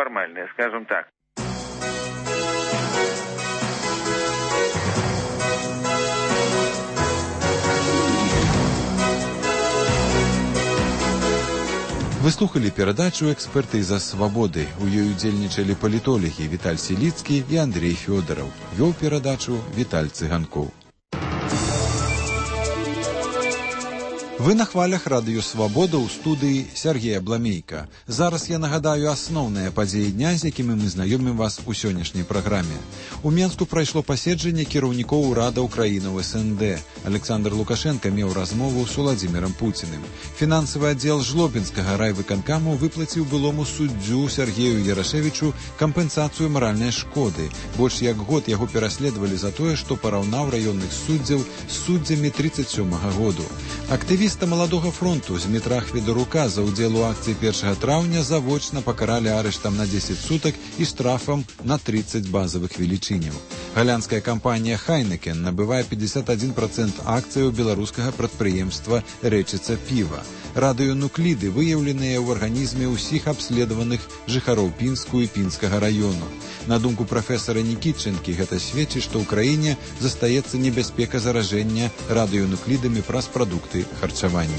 неформальная, скажем так. Вы слухали перадачу «Эксперты за свободы». У ёй удзельнічалі палітолагі Віталь Селіцкі і Андрей Фёдораў. Вёў перадачу Віталь Цыганкоў. Вы на хвалях радыё «Свабода» ў студыі Сергея Бламейка. Зараз я нагадаю асноўныя падзеі дня, з якімі мы знаёмім вас у сённяшняй праграме. У Менску прайшло паседжанне кіраўнікоў урадаў краінаў СНД. Александр Лукашенко меў размову з Уладзімірам Пуціным. Фінансавы аддзел Жлобінскага райвыканкаму выплаціў былому суддзю Сергею Ярашевічу кампенсацыю маральнай шкоды. Больш як год яго пераследавалі за тое, што параўнаў раённых суддзяў з суддзямі 37-га году. Актывіста Маладога фронту Змітра Хведарука за ўдзел у акцыі 1 траўня завочна пакаралі арыштам на 10 сутак і штрафам на 30 базавых велічыняў. Галянская кампанія «Хайнекен» набывае 51% акцыяў беларускага прадпрыемства «Рэчыца піва». Радыёнукліды выяўленыя ў арганізме ўсіх абследаваных жыхароў Пінску і Пінскага раёну. На думку прафесара Нікітчэнкі, гэта сведчыць, што ў краіне застаецца небяспека заражэння радыёнуклідамі праз прадукты харчавання.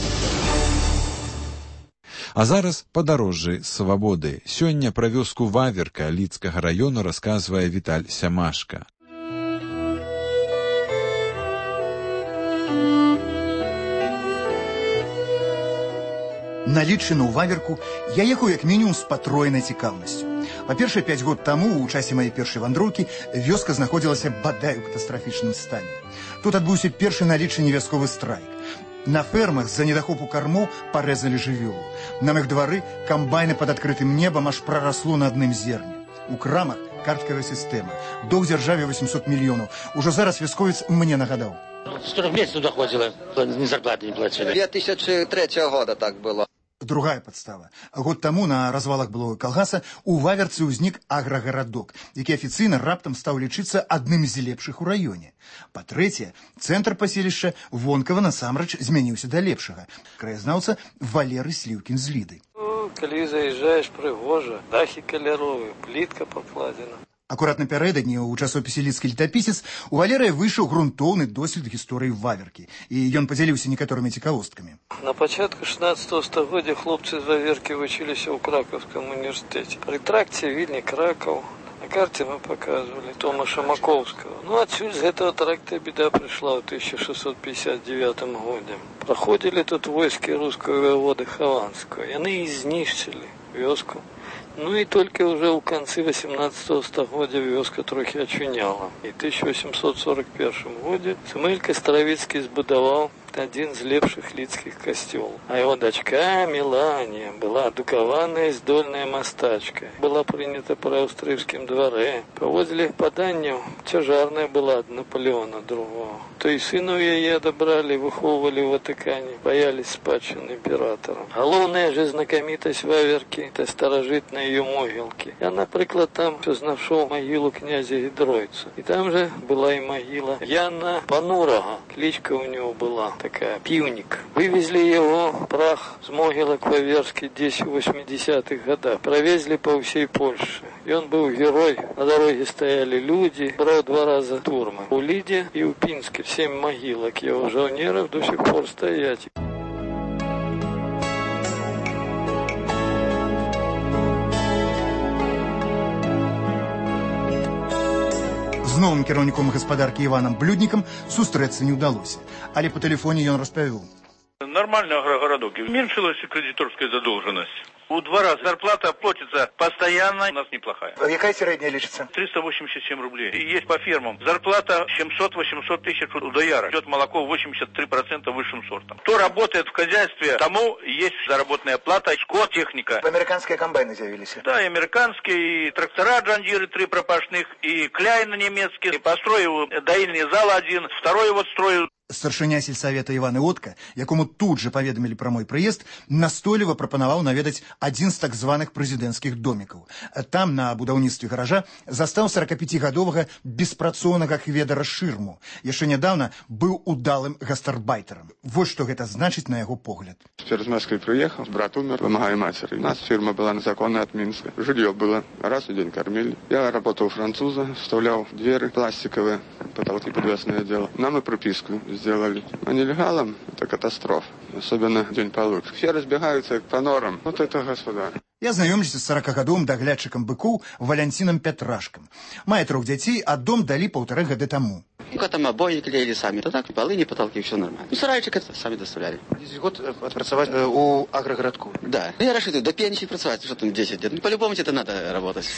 А зараз падарожжы свабоды. Сёння пра вёску Ваверка Лідскага раёну расказвае Віталь Сямашка. На Лідчыну ў Ваверку я ехаў як мінімум з патройнай цікаўнасцю. Па-першае, 5 год таму, у часе маёй першай вандроўкі, вёска знаходзілася бадай у катастрафічным стане. Тут адбыўся першы на Лідчыне вясковы страйк. На фермах з-за недахопу кармоў парэзалі жывёлу. На мых двары камбайны пад адкрытым небам аж прарасло на адным зерне. У крамах карткавая сістэма. Доўг дзяржаве 800 мільёнаў. Ужо зараз вясковец мне нагадаў. 4 месяцев доходило, ни зарплаты не платили. 2003 года так было. Другая подстава. Год таму на развалах былого калгаса у Ваверцы ўзнік аграгарадок, які афіцыйна раптам стаў лічыцца адным з лепшых у раёне. Па-трэцяе, цэнтр паселішча вонкава насамрэч змяніўся да лепшага. Краязнаўца Валерый Сліўкін з Ліды. Калі заязджаеш, прыгожа, дахі каляровыя, плітка пакладзена. Акурат напярэдадні ў часопісе «Лідскі летапісец» у Валерыя выйшаў грунтоўны досвед гісторыі Ваверкі, і ён падзяліўся некаторымі цікавосткамі. На пачатку 16 стагоддзя хлопцы з Ваверкі вучыліся ў Кракаўскім універсітэце. Пры тракце Вільні Кракаў. На карте мы показывали Томаша Маковского. Ну, отсюда с этого тракта беда пришла в 1659 году. Проходили тут войски русского воеводы Хованского, и они изнищили вёску. Ну и только уже в конце 18 стагоддзя вёска трохи очуняла. И в 1841 году Самуэль Кастравіцкі збудаваў один з лепшых лідскіх касцёлаў. А его дочка Мелания была адукаваная здольная мастачка. Была прынята пры аўстрыйскім дварэ. Паводле паданняў цяжарная была ад Наполеона II. То і сыну яе адабралі, выхоўвалі ў Ватыкане, баялись спадчыны імператора. Галоўная же знакамітасць Ваверкі — это старажытныя ее могілкі. Я, напрыклад, там знайшоў магілу князя Гідройца. І там же была і магіла Яна Панурага. Кличка у него была такая, Півнік. Вывезли его прах з могилок Ваверскі десь у 80-х годах. Провезли по всей Польше. И он был герой. На дороге стояли люди. Брал 2 раза турмы. У Лиде и у Пинске 7 могилок его жаунеров до сих пор стоять. З новым кіраўніком гаспадаркі Іванам Блюднікам сустрэцца не ўдалося, але по тэлефоне ён распавёў. Нормальный агрогородок. Уменьшилась кредиторская задолженность. У 2 раза зарплата платится постоянно, у нас неплохая. Какая средняя лечится? 387 рублей. И есть по фермам. Зарплата 700-800 тысяч у дояра. Идет молоко 83% высшим сортом. Кто работает в хозяйстве, тому есть заработная плата, скот, техника. Американские комбайны заявились? Да, и американские, и трактора Джандиры 3 пропашных, и Кляйна немецкий. И построил доильный зал 1, 2 вот строил. Старшыня сельсавета Іван Іотка, якому тут же паведамілі пра мой прыезд, настойліва прапанаваў наведаць адзін з так званых прэзідэнцкіх домікаў. Там, на будаўніцтве гаража, застаў 45-гадовага беспрацоўнага кведара Шырму. Яшчэ нядаўна быў удалым гастарбайтерам. Вось што гэта значыць на яго погляд. Через Москвы приехал, брат умер, помогаю матери. У нас фирма была незаконная от Минска. Жилье было, раз в день кормили. Я работал у француза, вставлял двери пластиковые, потолки подвесное дело. Нам и прописку сделали. А нелегалам это катастрофа. Особенно день получше. Все разбегаются по норам. Вот это господа. Я знаёмлюся з 40-гадовым даглядчыкам быкоў Валянцінам Пятрашкам. Мае 3 дзяцей, а дом далі 1,5 гады таму. Там обои клеили сами. То так, полы, не потолки, все нормально. Сарайчик это сами доставляли. 10 год отпрацаваць у агрогородку. Да. Я рассчитываю до пенсии працаваць, что там 10 лет. По-любому это надо работать.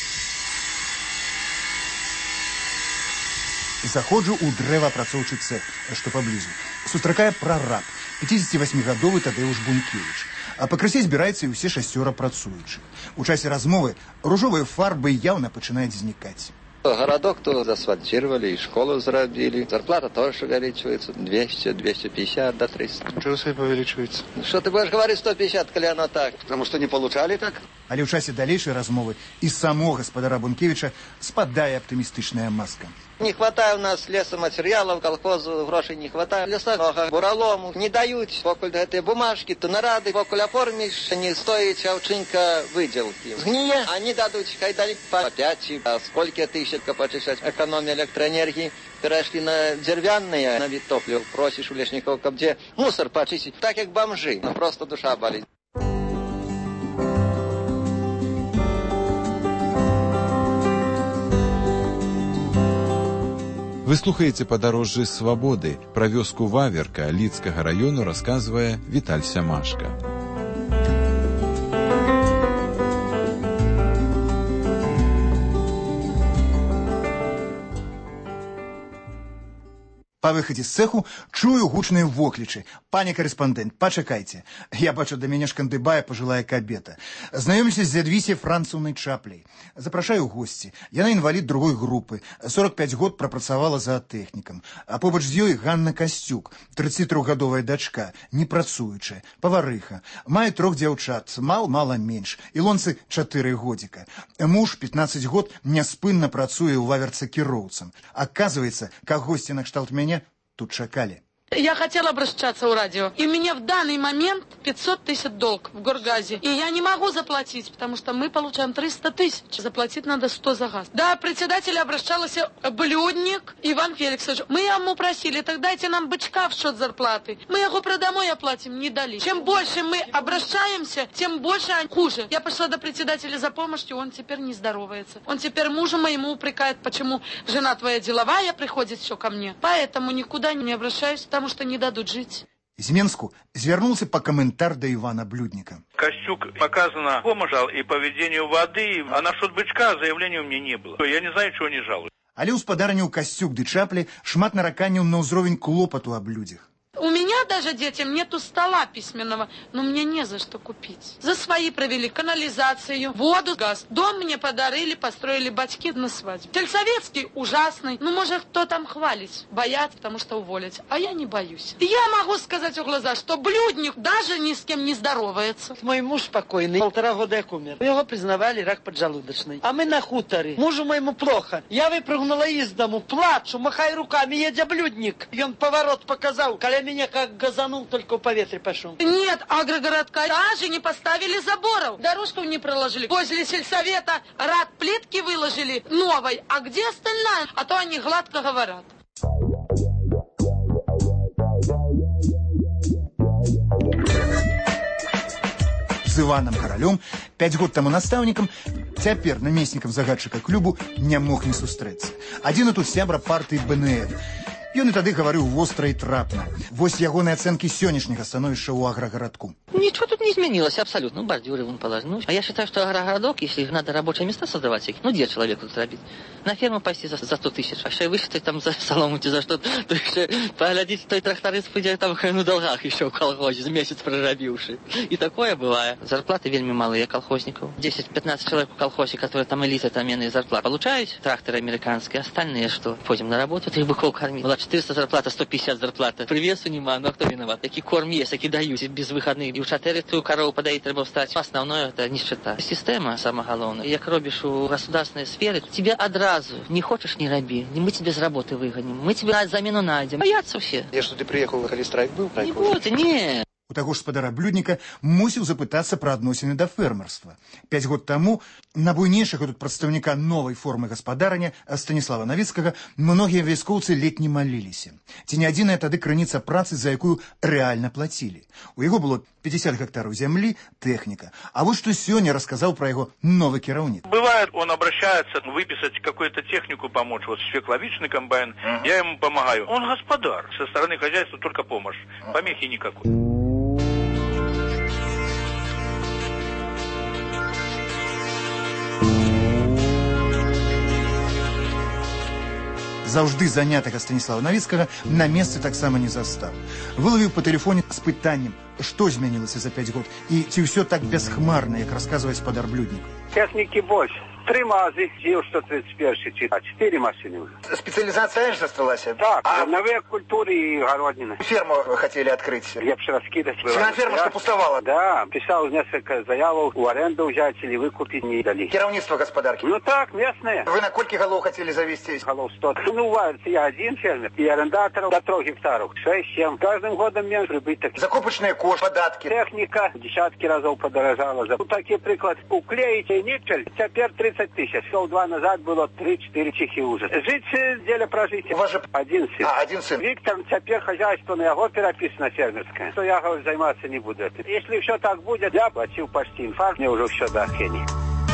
Заходжу ў дрэваапрацоўчы цэх, што паблізу. Сустракае прараб, 58-гадовы Тадеуш Бункевіч. А пакрысе збіраецца і ўсе 6 працуючых. У часе размовы ружовыя фарбы яўна пачынаюць знікаць. Городок то заасфальтировали, и школу зарабили. Зарплата тоже увеличивается. 200, 250 до 300. Чего себе увеличивается? Что ты будешь говорить 150, коли оно так? Потому что не получали так. Але ў часе далейшай размовы і самого гаспадара Бункевіча спадае аптымістычная маска. Не хватает у нас лесоматериалов, колхозу грошей не хватает. Лесного буралому не дают. Покуль этой бумажки, то нарады, покуль оформишь, не стоит чавчинка выделки. Сгния, они дадут, хай дали по 5, а сколько тысяч почищать. Экономия электроэнергии. Перешли на деревянные, на вид топлива. Просишь у лешников, где мусор почистить. Так как бомжи. Ну, просто душа болит. Вы слухаеце падарожжы свабоды. Пра вёску Ваверка Лідскага раёну расказвае Віталь Сямашка. Па выхадзе з цэху чую гучныя воклічы. Пане карэспандэнт, пачакайце. Я бачу, да мяне шкандыбае пажылая кабета. Знаёмлюся з Ядвісяй Францаўнай Чапляй. Запрашаю ў госці. Яна інвалід 2 групы. 45 год прапрацавала заатэхнікам. А побач з ёй Ганна Касцюк, 33-гадовая дачка, не працуючая, паварыха. Мае 3 дзяўчат, мала менш. Ілонцы 4 годзіка. Муж 15 год няспынна працуе ў Ваверцы кіроўцам. Аказваецца, кагосьці накшталт мяне тут чакали. Я хотела обращаться в радио. И у меня в данный момент 500 тысяч долг в Горгазе. И я не могу заплатить, потому что мы получаем 300 тысяч. Заплатить надо 100 за газ. Да, председатель обращался Блюдник Иван Феликсович. Мы ему просили, так дайте нам бычка в счет зарплаты. Мы его продомой оплатим, не дали. Чем больше мы обращаемся, тем больше хуже. Я пошла до председателя за помощью, он теперь не здоровается. Он теперь мужа моему упрекает, почему жена твоя деловая приходит все ко мне. Поэтому никуда не обращаюсь, потому что не дадут жить. З Менску звярнулся по комментар до Ивана Блюдника. Костюк показано поможал и по ведению воды, а насчет бычка заявления у меня не было. Я не знаю, чего они жалуют. Але гаспадарню Касцюк ды Чаплі шмат нараканняў на ўзровень клопату аб людзях. У меня даже детям нету стола письменного, но мне не за что купить. За свои провели канализацию, воду, газ. Дом мне подарили, построили батьки на свадьбе. Сельсоветский ужасный. Ну, может, кто там хвалить? Боятся, потому что уволить. А я не боюсь. Я могу сказать в глаза, что Блюдник даже ни с кем не здоровается. Мой муж покойный, 1,5 года як умер. Его признавали рак поджелудочный. А мы на хуторе. Мужу моему плохо. Я выпрыгнула из дому, плачу, махаю руками, едя Блюдник. И он поворот показал, коля меня как газанул, только в поветре пошел. Нет, агрогородка даже не поставили заборов. Дорожку не проложили. Возле сельсовета рад плитки выложили новой. А где остальная? А то они гладко говорят. З Іваном Каралём, 5 год таму настаўнікам, цяпер намеснікам загадчыка клубу не мог не сустрэцца. Адзін тут сябра партыі БНФ. Ён і тады гаварыў востра і трапна. Вось ягоныя ацэнкі сённяшняга становішча ў агрогородку. Ничего тут не изменилось абсолютно. Ну, бордюры вон положены. Ну, а я считаю, что агрогородок, если надо рабочие места создавать, ну, где человеку тут робить? На ферму пойти за 100 тысяч, а еще высчитать там за солому за что, то еще поглядеть, той тракторист пойдет там на долгах еще в колхозе, месяц прорабивший. И такое бывает. Зарплаты вельми малые колхозников. 10-15 человек в колхозе, которые там элита, там иные зарплаты получают, тракторы американские, остальные что? Пойдем на работу, ты быков кормить. 400 зарплата, 150 зарплата. Привесу нема, ну а кто виноват? Який корм есть, який дают без выходных. І в 4 ту корову подаить, треба встать. Основное это нищета. Система самая главная. Як робишь у государственной сферы, тебе одразу не хочешь, не роби. Мы тебе с работы выгоним. Мы тебе замену найдем. Боятся все. Я что, ты приехал, коли страйк был? Не будет, не. У таго ж спадара блюдніка мусіў запытацца пра адносіны да фермерства. 5 год таму на буйнейшага тут прадстаўніка новай формы гаспадарання Станіслава Навіцкага многія вяскоўцы ледзь не маліліся. Ці не адзіная тады крыніца працы, за якую рэальна плацілі. У яго было 50 гектараў зямлі, тэхніка. А вот што сёння расказаў пра яго новы кіраўнік. Бывает, он обращается выписать какую-то технику, помочь. Вот свекловичный комбайн, я ему помогаю. Он господар. Со стороны хозяйства только помощь. Помехи никакой. Заўжды занятага Станіслава Навіцкага на месцы таксама не застаў. Вылавіў па тэлефоне з пытаннем, што змянілася за 5 год і ці ўсё так бясхмарна, як расказвае спадар блюднік. Техники больше. 3 мазы, ЗИЛ-131 читать, 4 машины уже. Специализация же засталась? Да, новые культуры и огородины. Ферму хотели открыть? Лепше раскидать. Ферма, что пустовала? Да, писал несколько заявок, в аренду взять или выкупить, не дали. Керовництво господарки? Ну так, местные. Вы на сколько голов хотели завести? Голов 100. Ну, варится я один фермер, и арендаторов до 3 гектаров. 6-7. Каждым годом меньше прибыток. Закупочные кошки, податки. Техника десятки разов подорожала. Вот такие приклад. Уклеите никель, теперь 30 тысяч. Шел 2 назад было 3-4 чехи уже. Жить, деле прожить. У вас же один сын. Один сын. Виктор, теперь хозяйство на его переписано фермерское. Что я, говорю, заниматься не буду этим. Если все так будет, я платил почти инфаркт, мне уже все до хрени.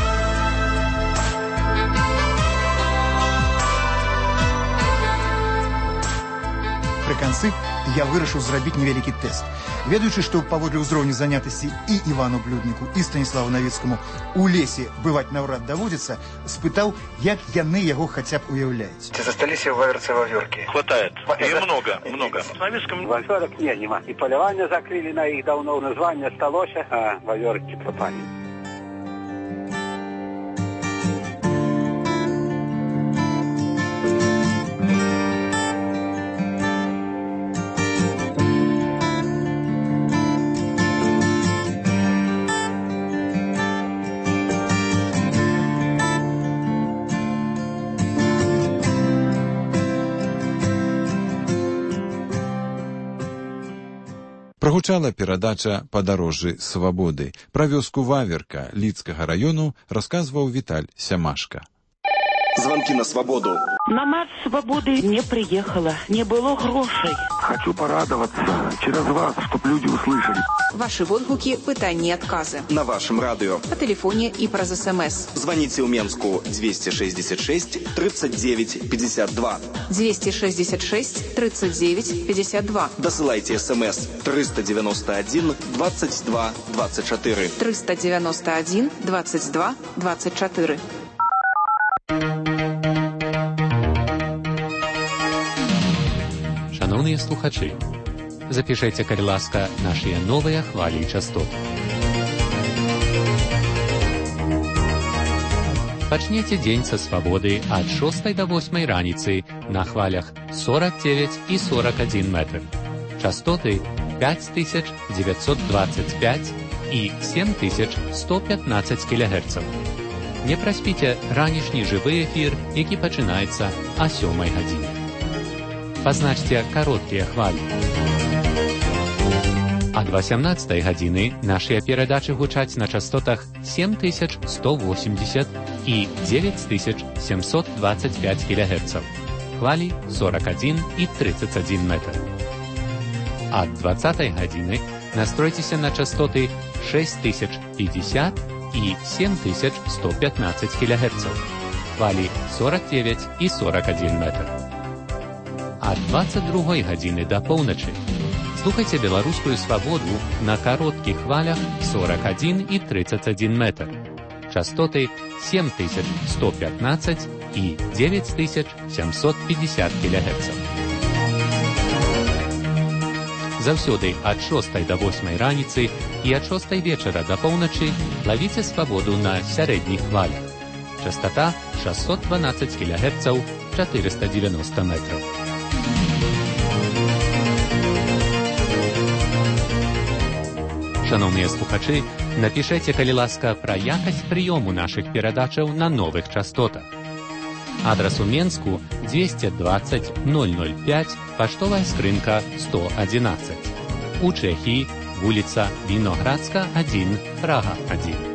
Прыканцы я вырашыў зрабіць невялікі тэст. Ведаючы, што паводле ўзроўню занятасці і Івану Блюдніку, і Станіславу Навіцкаму у лесе бываць наўрад даводзіцца, спытаў, як яны яго хаця б уяўляюць. Ці засталіся ў ваверцы вавёркі? Хватает. И много. С Навіцком вавёрок нема. И полевание закрыли на их давно, название осталось, а вавёрки пропали. Прагучала перадача «Падарожжы свабоды». Пра вёску Ваверка Лідскага раёну расказваў Віталь Сямашка. Звонки на свободу. На марш свободы не приехала, не было грошей. Хочу порадоваться через вас, чтобы люди услышали. Ваши водгуки, пытания и отказы. На вашем радио. По телефоне и праз СМС. Звоните в Менску 266 39 52. 266 39 52. Досылайте СМС 391 22 24. 391 22 24. Шановні слухачі, запишіть, калі ласка, наші нові хвалі частот. Пачніце дзень са свабоды ад 6 до 8 раніцы на хвалях 49 і 41 метр. Частоты 5925 і 7115 кГц. Не праспіце ранішні жывы эфір, які пачынаецца о 7 гадзіне. Пазначце кароткія хвалі. Ад 18 гадзіны нашыя перадачы гучаць на частотах 7180 і 9725 кГц. Хвалі 41 і 31 метр. Ад 20 гадзіны настройцеся на частоты 6050 і 7115 кГц. Хвалі 49 і 41 метр. Ад 22 гадзіны да поўначы слухайце беларускую свабоду на кароткіх хвалях 41 і 31 метр. Частоты 7115 і 9750 кГц. Заўсёды ад 6 до 8 раніцы і ад 6 вечара да поўначы лавіце свабоду на сярэдніх хвалях. Частота 612 кГц, 490 метров. Шановныя слухачы, напішэце, калі ласка, пра якасць прыёму нашых перадачаў на новых частотах. Адрас у Менску 220 005, паштовая скрынка 111. У Чэхіі вуліца Віноградска 1, Прага 1.